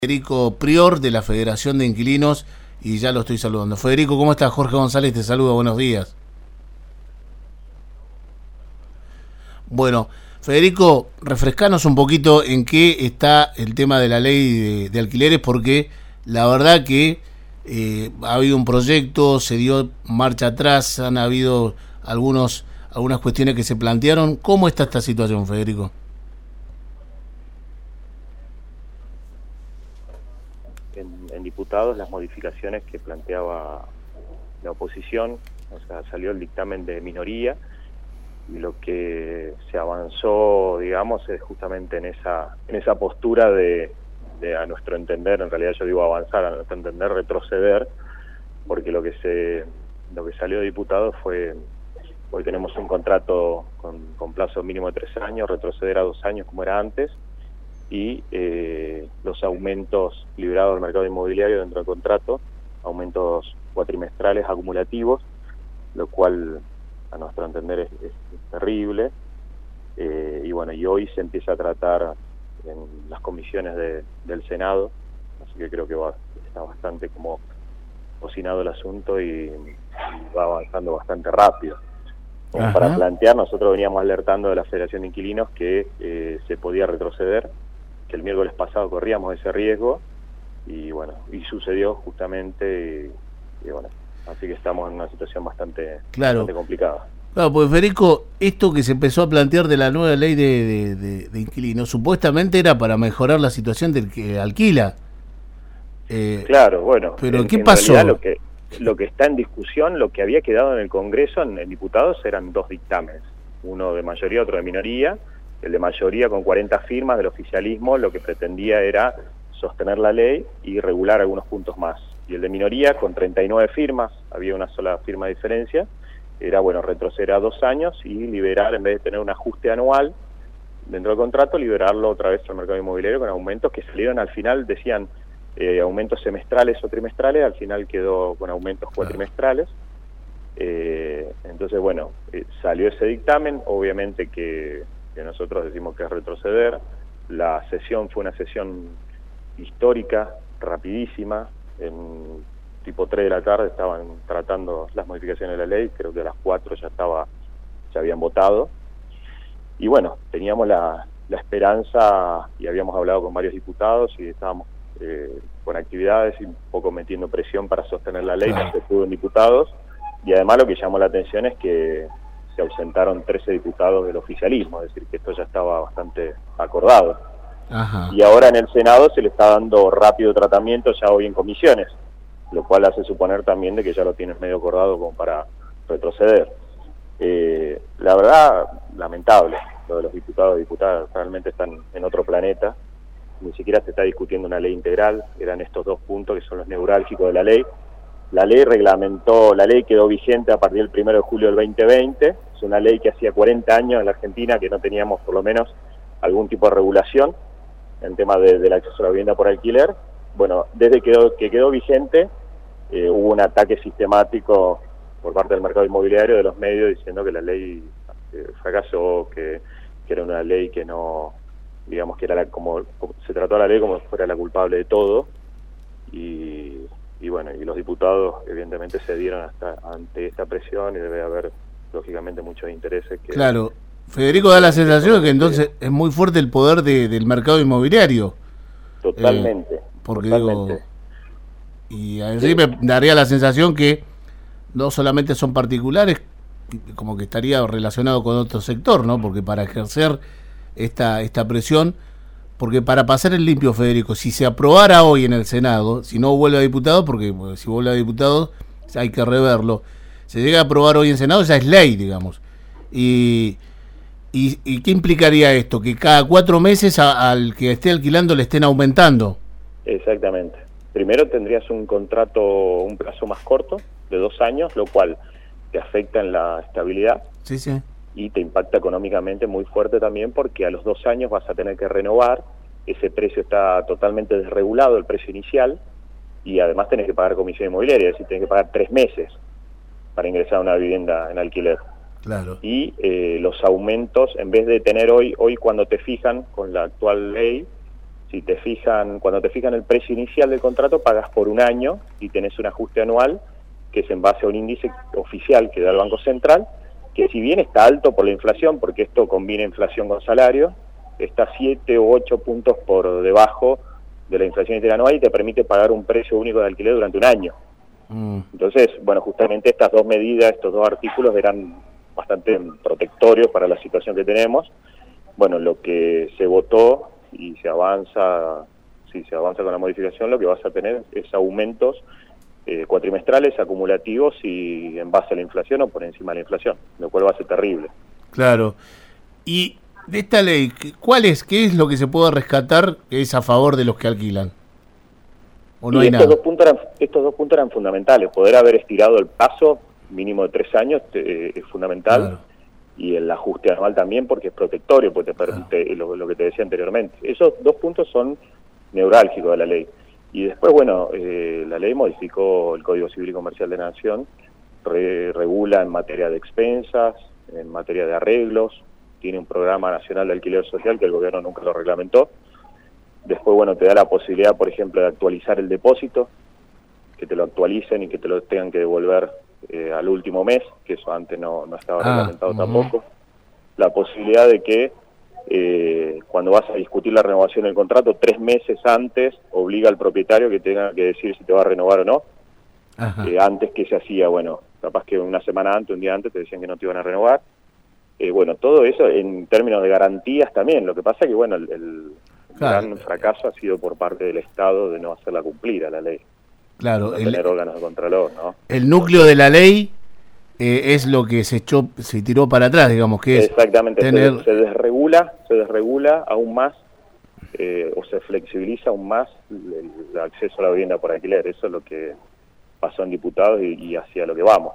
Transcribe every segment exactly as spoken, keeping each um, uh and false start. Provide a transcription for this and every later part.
Federico Prior de la Federación de Inquilinos y ya lo estoy saludando. Federico, ¿cómo estás? Jorge González te saluda, buenos días. Bueno, Federico, refrescanos un poquito en qué está el tema de la ley de, de alquileres, porque la verdad que eh, ha habido un proyecto, se dio marcha atrás, han habido algunos algunas cuestiones que se plantearon. ¿Cómo está esta situación, Federico? En, en diputados las modificaciones que planteaba la oposición, o sea, salió el dictamen de minoría y lo que se avanzó, digamos, es justamente en esa en esa postura de, de a nuestro entender, en realidad yo digo avanzar, a nuestro entender retroceder, porque lo que se lo que salió de diputados fue, hoy tenemos un contrato con, con plazo mínimo de tres años, retroceder a dos años como era antes, y eh, los aumentos liberados del mercado inmobiliario dentro del contrato, aumentos cuatrimestrales acumulativos, lo cual a nuestro entender es, es, es terrible, eh, y bueno, y hoy se empieza a tratar en las comisiones de, del Senado, así que creo que va, está bastante como cocinado el asunto y, y va avanzando bastante rápido. Como para plantear, nosotros veníamos alertando de la Federación de Inquilinos que eh, se podía retroceder, que el miércoles pasado corríamos ese riesgo y bueno, y sucedió justamente y, y bueno, así que estamos en una situación bastante, claro. bastante complicada. Claro, pues Federico, esto que se empezó a plantear de la nueva ley de, de, de, de inquilinos, supuestamente era para mejorar la situación del que alquila. Eh, claro, bueno, pero en, ¿qué en pasó? realidad lo que, lo que está en discusión, lo que había quedado en el Congreso, en, en diputados, eran dos dictámenes, uno de mayoría, otro de minoría. El de mayoría, con cuarenta firmas del oficialismo, lo que pretendía era sostener la ley y regular algunos puntos más. Y el de minoría, con treinta y nueve firmas, había una sola firma de diferencia, era, bueno, retroceder a dos años y liberar, en vez de tener un ajuste anual dentro del contrato, liberarlo otra vez al mercado inmobiliario con aumentos que salieron al final, decían eh, aumentos semestrales o trimestrales, al final quedó con aumentos cuatrimestrales. Eh, entonces, bueno, eh, salió ese dictamen, obviamente que... que nosotros decimos que es retroceder. La sesión fue una sesión histórica, rapidísima, en tipo tres de la tarde estaban tratando las modificaciones de la ley, creo que a las cuatro ya estaba, ya habían votado, y bueno, teníamos la, la esperanza, y habíamos hablado con varios diputados, y estábamos eh, con actividades y un poco metiendo presión para sostener la ley, no se pudo en diputados, y además lo que llamó la atención es que se ausentaron trece diputados del oficialismo, es decir, que esto ya estaba bastante acordado. Ajá. Y ahora en el Senado se le está dando rápido tratamiento ya hoy en comisiones, lo cual hace suponer también de que ya lo tienen medio acordado como para retroceder. Eh, la verdad, lamentable, lo de los diputados y diputadas realmente están en otro planeta, ni siquiera se está discutiendo una ley integral, eran estos dos puntos que son los neurálgicos de la ley. La ley reglamentó, la ley quedó vigente a partir del primero de julio del veinte veinte, es una ley que hacía cuarenta años en la Argentina que no teníamos por lo menos algún tipo de regulación en tema de, del acceso a la vivienda por alquiler. Bueno, desde que quedó, que quedó vigente eh, hubo un ataque sistemático por parte del mercado inmobiliario, de los medios, diciendo que la ley eh, fracasó, que, que era una ley que no, digamos que era la, como, como se trató a la ley como si fuera la culpable de todo, y Y bueno, y los diputados evidentemente cedieron hasta ante esta presión y debe haber, lógicamente, muchos intereses que... Claro, Federico, da la sensación de que entonces es muy fuerte el poder de, del mercado inmobiliario. Totalmente. Eh, porque totalmente. digo, y así sí. Me daría la sensación que no solamente son particulares, como que estaría relacionado con otro sector, ¿no? Porque para ejercer esta, esta presión... Porque para pasar el limpio, Federico, si se aprobara hoy en el Senado, si no vuelve a diputado, porque bueno, si vuelve a diputado hay que reverlo, se llega a aprobar hoy en Senado, ya es ley, digamos. Y, y, y ¿qué implicaría esto? Que cada cuatro meses a, al que esté alquilando le estén aumentando. Exactamente. Primero tendrías un contrato, un plazo más corto, de dos años, lo cual te afecta en la estabilidad. Sí, sí. Y te impacta económicamente muy fuerte también, porque a los dos años vas a tener que renovar, ese precio está totalmente desregulado, el precio inicial, y además tenés que pagar comisión inmobiliaria, es decir, tenés que pagar tres meses para ingresar a una vivienda en alquiler. Claro. Y eh, los aumentos, en vez de tener hoy, hoy cuando te fijan con la actual ley, Si te fijan, cuando te fijan el precio inicial del contrato, pagas por un año y tenés un ajuste anual que es en base a un índice oficial que da el Banco Central, que si bien está alto por la inflación, porque esto combina inflación con salario, está siete o ocho puntos por debajo de la inflación interanual y te permite pagar un precio único de alquiler durante un año. Mm. Entonces, bueno, justamente estas dos medidas, estos dos artículos eran bastante protectorios para la situación que tenemos. Bueno, lo que se votó y se avanza, si se avanza con la modificación, lo que vas a tener es aumentos eh, cuatrimestrales, acumulativos y en base a la inflación o por encima de la inflación, lo cual va a ser terrible. Claro. Y de esta ley, ¿cuál es, qué es lo que se puede rescatar que es a favor de los que alquilan? ¿O no y hay estos nada? Dos puntos eran, estos dos puntos eran fundamentales. Poder haber estirado el plazo mínimo de tres años eh, es fundamental. Claro. Y el ajuste anual también, porque es protectorio, porque te permite, claro, lo, lo que te decía anteriormente. Esos dos puntos son neurálgicos de la ley. Y después, bueno, eh, la ley modificó el Código Civil y Comercial de la Nación, re, regula en materia de expensas, en materia de arreglos, tiene un programa nacional de alquiler social que el gobierno nunca lo reglamentó. Después, bueno, te da la posibilidad, por ejemplo, de actualizar el depósito, que te lo actualicen y que te lo tengan que devolver eh, al último mes, que eso antes no, no estaba ah, reglamentado uh-huh. tampoco. La posibilidad de que eh, cuando vas a discutir la renovación del contrato, tres meses antes obliga al propietario que tenga que decir si te va a renovar o no. Uh-huh. Eh, antes que se hacía, bueno, capaz que una semana antes, un día antes te decían que no te iban a renovar. Eh, bueno, todo eso en términos de garantías también. Lo que pasa es que, bueno, el, el claro. gran fracaso ha sido por parte del Estado de no hacerla cumplir a la ley. Claro. No el, tener órganos de contralor, ¿no? El núcleo de la ley eh, es lo que se echó, se tiró para atrás, digamos, que es exactamente, tener... se, se desregula, se desregula aún más eh, o se flexibiliza aún más el, el acceso a la vivienda por alquiler. Eso es lo que pasó en diputados y, y hacia lo que vamos.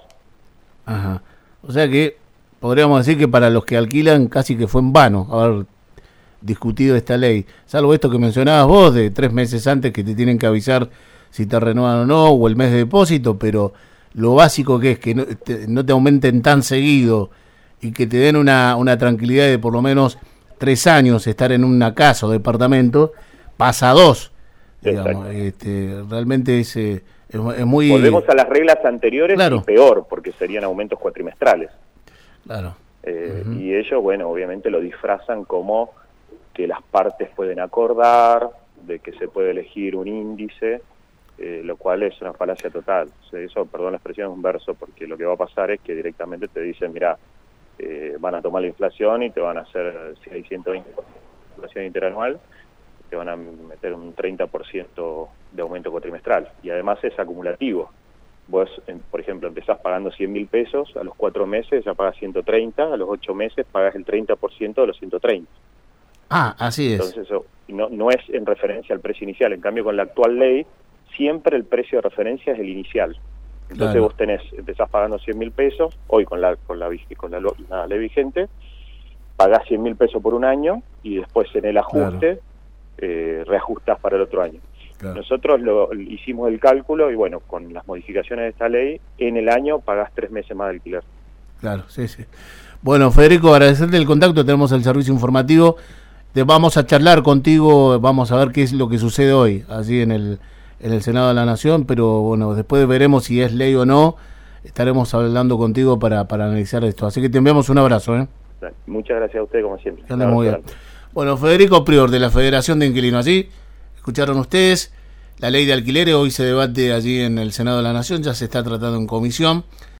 Ajá. O sea que podríamos decir que para los que alquilan casi que fue en vano haber discutido esta ley, salvo esto que mencionabas vos de tres meses antes que te tienen que avisar si te renuevan o no, o el mes de depósito, pero lo básico que es que no te, no te aumenten tan seguido y que te den una, una tranquilidad de por lo menos tres años estar en una casa o departamento, pasa a dos, digamos. Este, realmente es, es, es muy... Volvemos a las reglas anteriores, claro. Y peor, porque serían aumentos cuatrimestrales. Claro. Eh, uh-huh. Y ellos, bueno, obviamente lo disfrazan como que las partes pueden acordar, de que se puede elegir un índice, eh, lo cual es una falacia total. O sea, eso, perdón la expresión, es un verso, porque lo que va a pasar es que directamente te dicen, mira, eh, van a tomar la inflación y te van a hacer, si hay ciento veinte por ciento de inflación interanual, te van a meter un treinta por ciento de aumento cuatrimestral. Y además es acumulativo. Vos, por ejemplo, empezás pagando cien mil pesos, a los cuatro meses ya pagas ciento treinta, a los ocho meses pagas el treinta por ciento de los ciento treinta. Ah, así es. Entonces eso no, no es en referencia al precio inicial. En cambio, con la actual ley, siempre el precio de referencia es el inicial. Entonces claro. Vos tenés, empezás pagando cien mil pesos, hoy con la con la, con la, la ley vigente, pagás cien mil pesos por un año y después en el ajuste claro. eh, reajustás para el otro año. Claro. Nosotros lo, hicimos el cálculo y bueno, con las modificaciones de esta ley, en el año pagás tres meses más de alquiler. Claro, sí, sí. Bueno, Federico, agradecerte el contacto, tenemos el servicio informativo, te vamos a charlar contigo, vamos a ver qué es lo que sucede hoy, así en el, en el Senado de la Nación, pero bueno, después veremos si es ley o no, estaremos hablando contigo para, para analizar esto, así que te enviamos un abrazo. ¿eh? Muchas gracias a usted, como siempre. Muy bien. Bueno, Federico Prior, de la Federación de Inquilinos, así escucharon ustedes, la ley de alquileres hoy se debate allí en el Senado de la Nación, ya se está tratando en comisión.